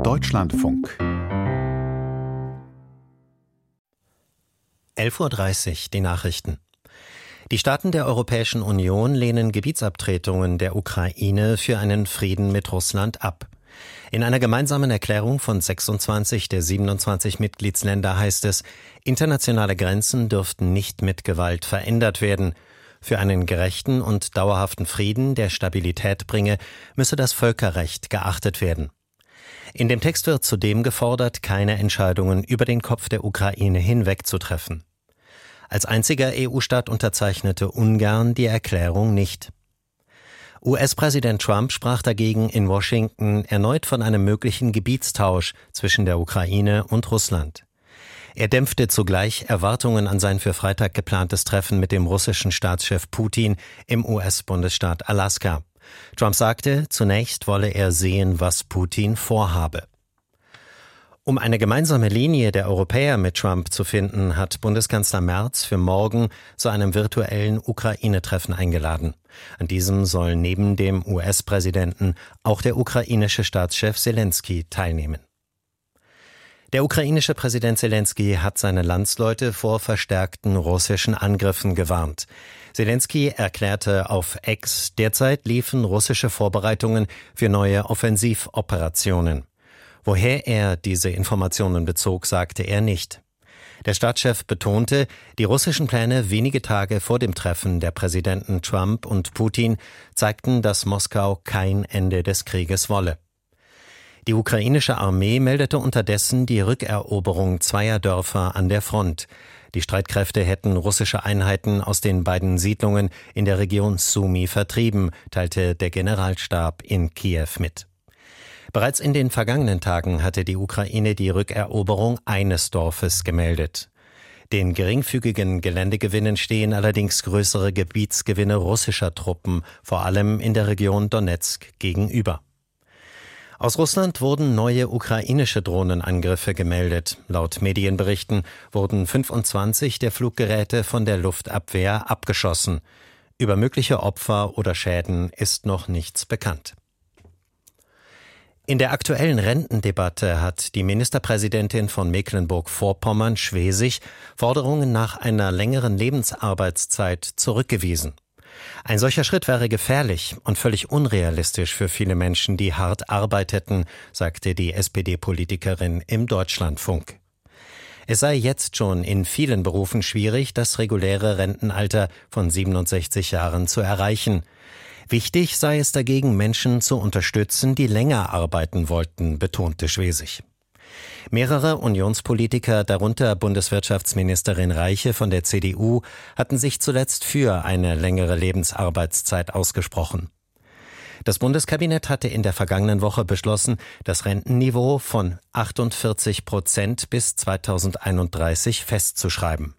Deutschlandfunk 11:30 Uhr, die Nachrichten. Die Staaten der Europäischen Union lehnen Gebietsabtretungen der Ukraine für einen Frieden mit Russland ab. In einer gemeinsamen Erklärung von 26 der 27 Mitgliedsländer heißt es, internationale Grenzen dürften nicht mit Gewalt verändert werden. Für einen gerechten und dauerhaften Frieden, der Stabilität bringe, müsse das Völkerrecht geachtet werden. In dem Text wird zudem gefordert, keine Entscheidungen über den Kopf der Ukraine hinweg zu treffen. Als einziger EU-Staat unterzeichnete Ungarn die Erklärung nicht. US-Präsident Trump sprach dagegen in Washington erneut von einem möglichen Gebietstausch zwischen der Ukraine und Russland. Er dämpfte zugleich Erwartungen an sein für Freitag geplantes Treffen mit dem russischen Staatschef Putin im US-Bundesstaat Alaska. Trump sagte, zunächst wolle er sehen, was Putin vorhabe. Um eine gemeinsame Linie der Europäer mit Trump zu finden, hat Bundeskanzler Merz für morgen zu einem virtuellen Ukraine-Treffen eingeladen. An diesem soll neben dem US-Präsidenten auch der ukrainische Staatschef Selenskyj teilnehmen. Der ukrainische Präsident Selenskyj hat seine Landsleute vor verstärkten russischen Angriffen gewarnt. Selenskyj erklärte auf X, derzeit liefen russische Vorbereitungen für neue Offensivoperationen. Woher er diese Informationen bezog, sagte er nicht. Der Staatschef betonte, die russischen Pläne wenige Tage vor dem Treffen der Präsidenten Trump und Putin zeigten, dass Moskau kein Ende des Krieges wolle. Die ukrainische Armee meldete unterdessen die Rückeroberung zweier Dörfer an der Front. Die Streitkräfte hätten russische Einheiten aus den beiden Siedlungen in der Region Sumy vertrieben, teilte der Generalstab in Kiew mit. Bereits in den vergangenen Tagen hatte die Ukraine die Rückeroberung eines Dorfes gemeldet. Den geringfügigen Geländegewinnen stehen allerdings größere Gebietsgewinne russischer Truppen, vor allem in der Region Donezk, gegenüber. Aus Russland wurden neue ukrainische Drohnenangriffe gemeldet. Laut Medienberichten wurden 25 der Fluggeräte von der Luftabwehr abgeschossen. Über mögliche Opfer oder Schäden ist noch nichts bekannt. In der aktuellen Rentendebatte hat die Ministerpräsidentin von Mecklenburg-Vorpommern, Schwesig, Forderungen nach einer längeren Lebensarbeitszeit zurückgewiesen. Ein solcher Schritt wäre gefährlich und völlig unrealistisch für viele Menschen, die hart arbeiteten, sagte die SPD-Politikerin im Deutschlandfunk. Es sei jetzt schon in vielen Berufen schwierig, das reguläre Rentenalter von 67 Jahren zu erreichen. Wichtig sei es dagegen, Menschen zu unterstützen, die länger arbeiten wollten, betonte Schwesig. Mehrere Unionspolitiker, darunter Bundeswirtschaftsministerin Reiche von der CDU, hatten sich zuletzt für eine längere Lebensarbeitszeit ausgesprochen. Das Bundeskabinett hatte in der vergangenen Woche beschlossen, das Rentenniveau von 48% bis 2031 festzuschreiben.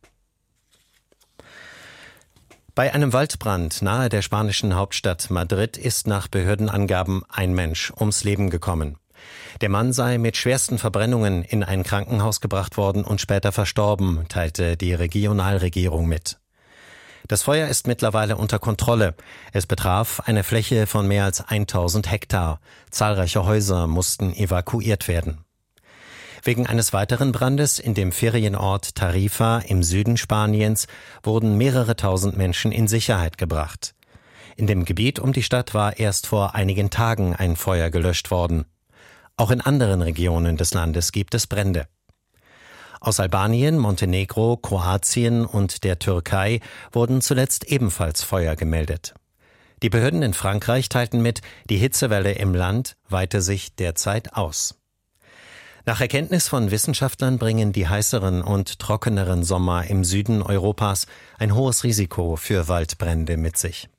Bei einem Waldbrand nahe der spanischen Hauptstadt Madrid ist nach Behördenangaben ein Mensch ums Leben gekommen. Der Mann sei mit schwersten Verbrennungen in ein Krankenhaus gebracht worden und später verstorben, teilte die Regionalregierung mit. Das Feuer ist mittlerweile unter Kontrolle. Es betraf eine Fläche von mehr als 1000 Hektar. Zahlreiche Häuser mussten evakuiert werden. Wegen eines weiteren Brandes in dem Ferienort Tarifa im Süden Spaniens wurden mehrere tausend Menschen in Sicherheit gebracht. In dem Gebiet um die Stadt war erst vor einigen Tagen ein Feuer gelöscht worden. Auch in anderen Regionen des Landes gibt es Brände. Aus Albanien, Montenegro, Kroatien und der Türkei wurden zuletzt ebenfalls Feuer gemeldet. Die Behörden in Frankreich teilten mit, die Hitzewelle im Land weite sich derzeit aus. Nach Erkenntnis von Wissenschaftlern bringen die heißeren und trockeneren Sommer im Süden Europas ein hohes Risiko für Waldbrände mit sich.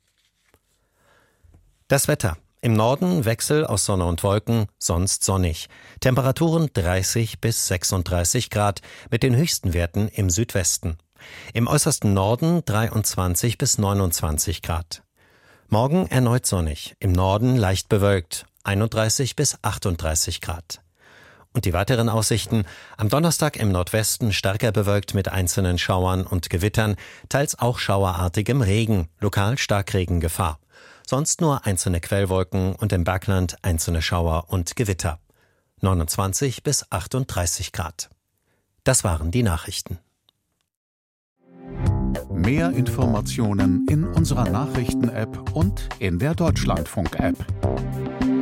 Das Wetter. Im Norden Wechsel aus Sonne und Wolken, sonst sonnig. Temperaturen 30 bis 36 Grad mit den höchsten Werten im Südwesten. Im äußersten Norden 23 bis 29 Grad. Morgen erneut sonnig, im Norden leicht bewölkt, 31 bis 38 Grad. Und die weiteren Aussichten: am Donnerstag im Nordwesten stärker bewölkt mit einzelnen Schauern und Gewittern, teils auch schauerartigem Regen, lokal Starkregengefahr. Sonst nur einzelne Quellwolken und im Bergland einzelne Schauer und Gewitter. 29 bis 38 Grad. Das waren die Nachrichten. Mehr Informationen in unserer Nachrichten-App und in der Deutschlandfunk-App.